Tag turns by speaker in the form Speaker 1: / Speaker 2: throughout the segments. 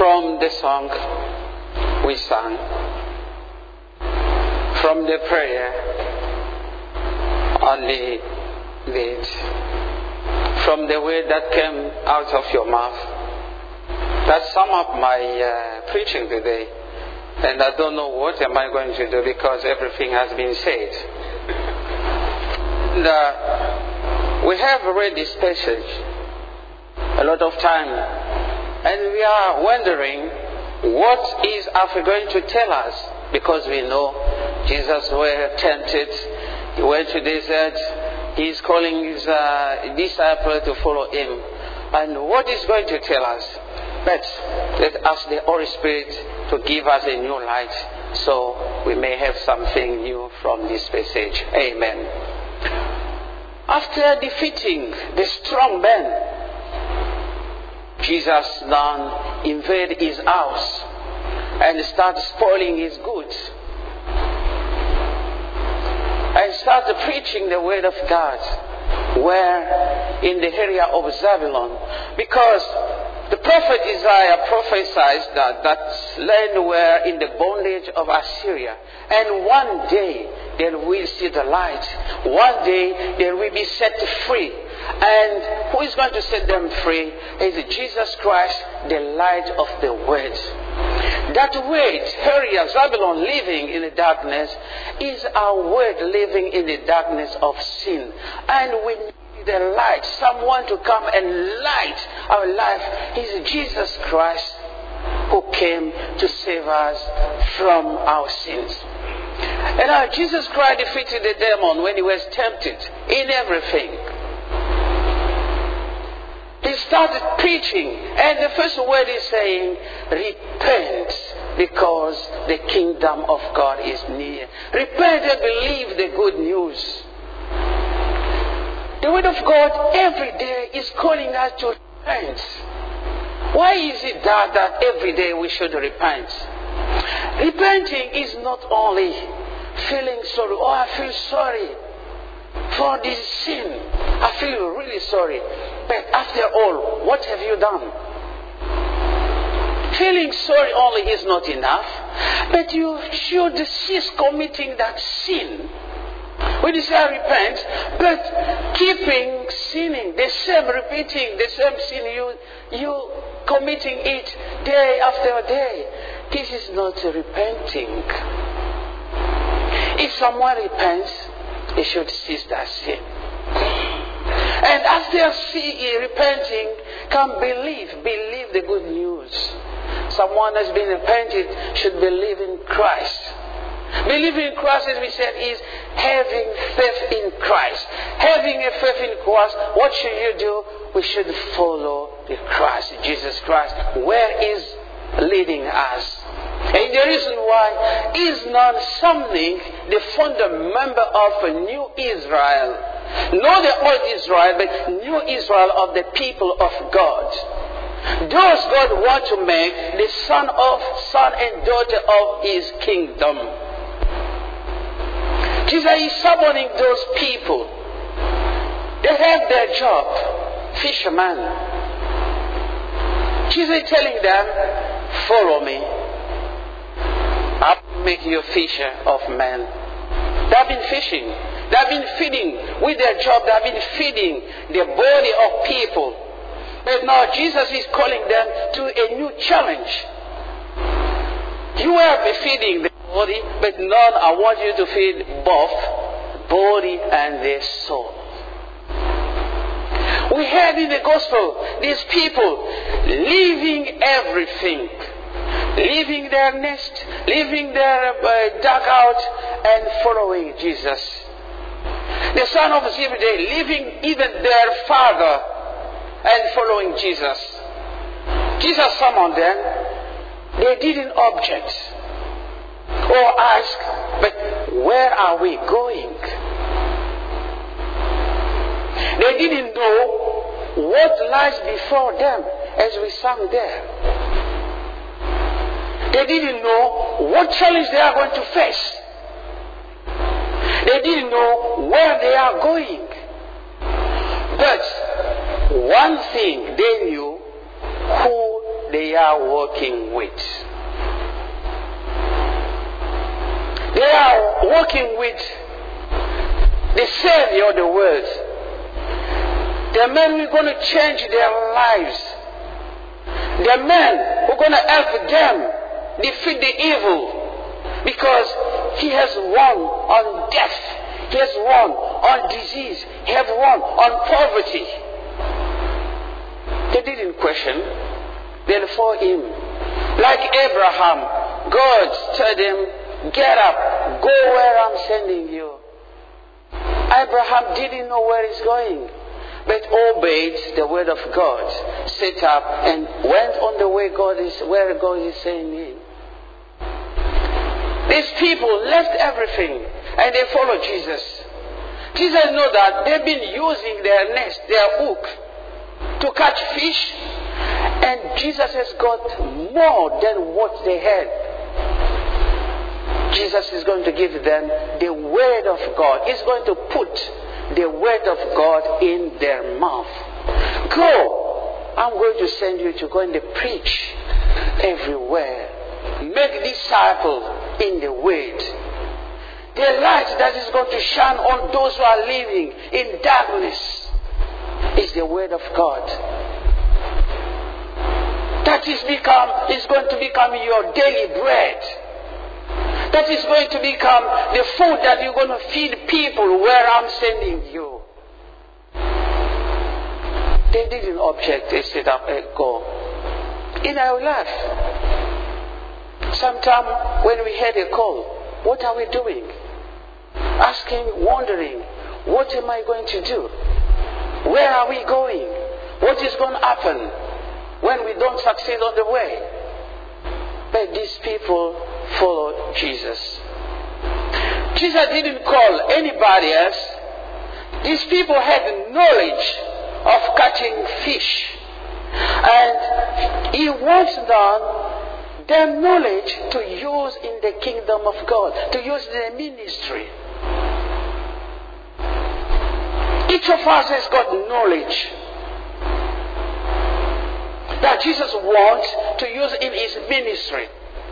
Speaker 1: from the song we sang, from the prayer only did, from the word that came out of your mouth. That sum up my preaching today. And I don't know what am I going to do because everything has been said. We have read this passage a lot of time, and we are wondering what is Alpha going to tell us, because we know Jesus was tempted, he went to the desert, he is calling his disciples to follow him, and what is going to tell us? But let us ask the Holy Spirit to give us a new light so we may have something new from this passage. Amen. After defeating the strong man, Jesus then invaded his house and started spoiling his goods and started preaching the word of God where in the area of Zebulun, because the prophet Isaiah prophesied that land were in the bondage of Assyria, and one day they will see the light. One day they will be set free. And who is going to set them free? Is Jesus Christ, the light of the world. That word, area, Zebulun, living in the darkness, is our word living in the darkness of sin. And we need the light, someone to come and light our life. Is Jesus Christ, who came to save us from our sins. And Jesus Christ defeated the demon when he was tempted in everything. He started preaching, and the first word is saying, repent, because the kingdom of God is near. Repent and believe the good news. The word of God every day is calling us to repent. Why is it that every day we should repent? Repenting is not only feeling sorry, oh, I feel sorry for this sin. I feel really sorry. But after all, what have you done? Feeling sorry only is not enough, but you should cease committing that sin. When you say I repent, but keeping sinning, the same repeating, the same sin, you committing it day after day. This is not repenting. If someone repents, he should cease that sin. And after repenting, come believe the good news. Someone has been repented should believe in Christ. Believing in Christ, as we said, is having faith in Christ. Having a faith in Christ, what should you do? We should follow the Christ, Jesus Christ, where is leading us. And the reason why is not something the founder member of a new Israel. Not the old Israel, but new Israel of the people of God. Those God want to make the son and daughter of his kingdom. Jesus is summoning those people. They have their job, fishermen. Jesus is telling them, follow me. I'll make you a fisher of men. They have been fishing. They have been feeding with their job. They have been feeding the body of people. But now Jesus is calling them to a new challenge. You have been feeding the body, but now I want you to feed both body and the soul. We have in the gospel these people leaving everything, leaving their nest, leaving their dugout, and following Jesus. The son of Zebedee leaving even their father and following Jesus. Jesus summoned them. They didn't object or ask, but where are we going? They didn't know what lies before them as we sang there. They didn't know what challenge they are going to face. They didn't know where they are going. But one thing they knew, who they are working with. They are working with the Savior of the world. The men who are going to change their lives. The men who are going to help them defeat the evil. Because he has won on death. He has won on disease. He has won on poverty. They didn't question. They for him. Like Abraham, God told him, get up, go where I'm sending you. Abraham didn't know where he's going, but obeyed the word of God, set up and went on the way where God is sending him. These people left everything and they followed Jesus. Jesus knows that they've been using their nest, their hook, to catch fish, and Jesus has got more than what they had. Jesus is going to give them the word of God. He's going to put the word of God in their mouth. Go. I'm going to send you to go and preach everywhere. Make disciples in the word. The light that is going to shine on those who are living in darkness is the word of God. That is going to become your daily bread. That is going to become the food that you're going to feed people where I'm sending you. They didn't object. They set up and go. In our life, sometimes when we hear a call, what are we doing? Asking, wondering, what am I going to do? Where are we going? What is going to happen when we don't succeed on the way? But these people followed Jesus. Jesus didn't call anybody else. These people had knowledge of catching fish. And he wants them their knowledge to use in the kingdom of God, to use in the ministry. Each of us has got knowledge that Jesus wants to use in his ministry.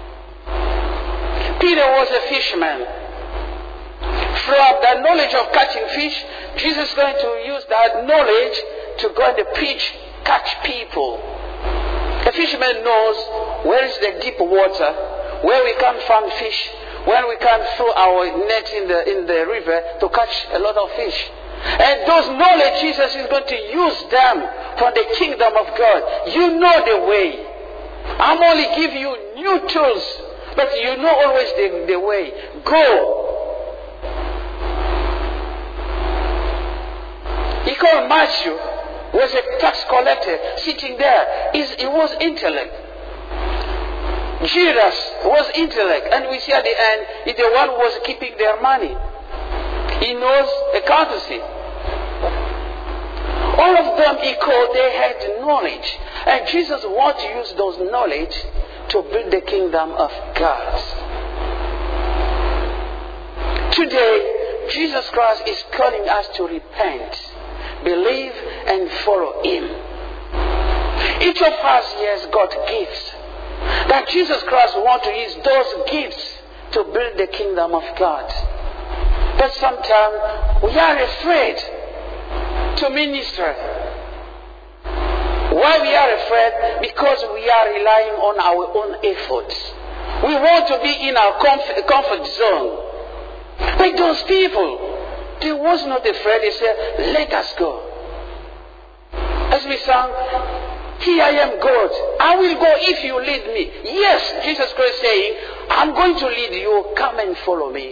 Speaker 1: Peter was a fisherman. From the knowledge of catching fish, Jesus is going to use that knowledge to go and preach, catch people. The fisherman knows where is the deep water, where we can find fish, where we can throw our net in the river to catch a lot of fish. And those knowledge, Jesus is going to use them for the kingdom of God. You know the way. I'm only giving you new tools, but you know always the way. Go. He called Matthew, was a tax collector sitting there. He was intellect. Judas was intellect, and we see at the end, he's the one who was keeping their money. He knows accountancy. All of them he called, they had knowledge. And Jesus wants to use those knowledge to build the kingdom of God. Today, Jesus Christ is calling us to repent, believe, and follow Him. Each of us has got gifts. That Jesus Christ wants to use those gifts to build the kingdom of God. But sometimes we are afraid to minister. Why we are afraid? Because we are relying on our own efforts. We want to be in our comfort zone. But those people, they was not afraid. They said, let us go. As we sang, here I am, God. I will go if you lead me. Yes, Jesus Christ saying, I'm going to lead you. Come and follow me.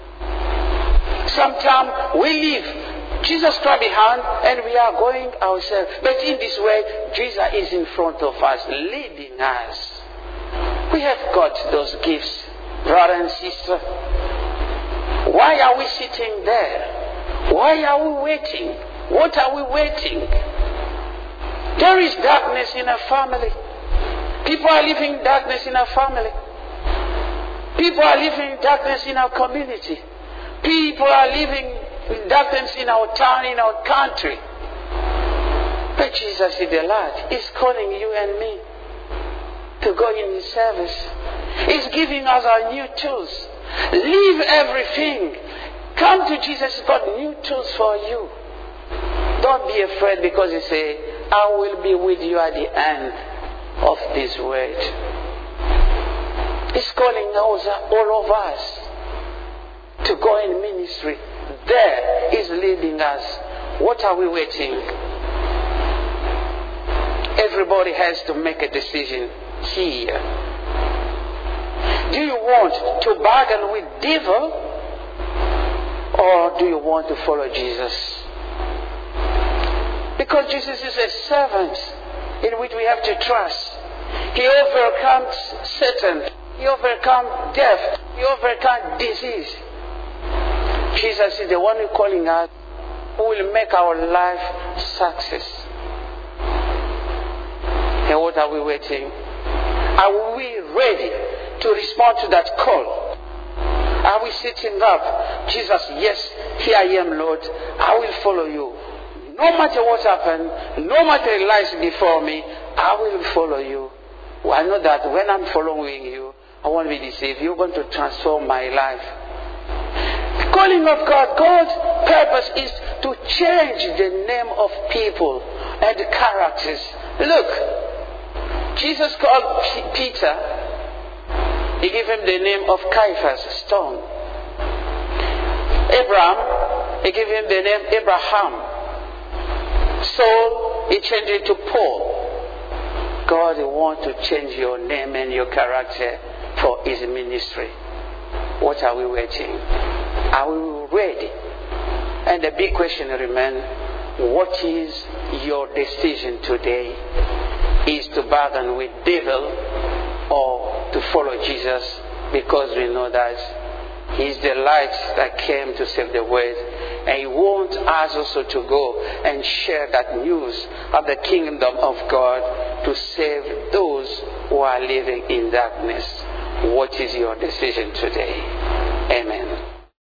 Speaker 1: Sometimes we leave Jesus Christ behind and we are going ourselves. But in this way, Jesus is in front of us, leading us. We have got those gifts, brother and sister. Why are we sitting there? Why are we waiting? What are we waiting? There is darkness in our family. People are living in darkness in our family. People are living in darkness in our community. People are living in darkness in our town, in our country. But Jesus is the light. He's calling you and me. to go in His service. He's giving us our new tools. Leave everything. Come to Jesus. He's got new tools for you. Don't be afraid, because He says, I will be with you at the end of this word. He's calling all of us to go in ministry. There He's leading us. What are we waiting? Everybody has to make a decision here. Do you want to bargain with devil, or do you want to follow Jesus? Because Jesus is a servant in which we have to trust. He overcomes Satan. He overcomes death. He overcomes disease. Jesus is the one who is calling us, who will make our life success. And what are we waiting? Are we ready to respond to that call? Are we sitting up? Jesus, yes, here I am, Lord. I will follow you. No matter what happens, no matter the lies before me, I will follow you. I know that when I'm following you, I won't be deceived. You're going to transform my life. The calling of God, God's purpose is to change the name of people and the characters. Look, Jesus called Peter. He gave him the name of Caiaphas, stone. Abraham, he gave him the name Abraham. Saul, he changed it to Paul. God wants to change your name and your character for His ministry. What are we waiting? Are we ready? And the big question remains, what is your decision today? Is to bargain with devil or to follow Jesus? Because we know that He's the light that came to save the world. And He wants us also to go and share that news of the kingdom of God to save those who are living in darkness. What is your decision today?